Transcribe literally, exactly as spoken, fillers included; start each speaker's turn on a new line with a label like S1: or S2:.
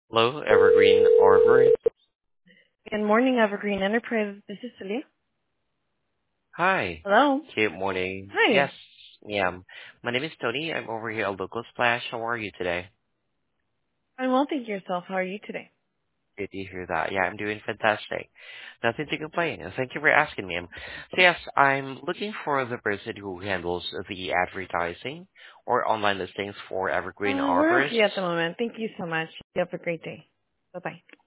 S1: Hello, Evergreen Arbor.
S2: Good morning, Evergreen Enterprise. This is Celia.
S1: Hi.
S2: Hello.
S1: Good morning. Yes,
S2: Hi.
S1: yeah. My name is Tony. I'm over here at Local Splash. How are you today?
S2: I'm well, thank you yourself. How are you today?
S1: Good to hear that. Yeah, I'm doing fantastic. Nothing to complain. And thank you for asking me. So yes, I'm looking for the person who handles the advertising or online listings for Evergreen
S2: Uh, we're
S1: Arborists.
S2: okay at the moment. Thank you so much. You have a great day. Bye-bye.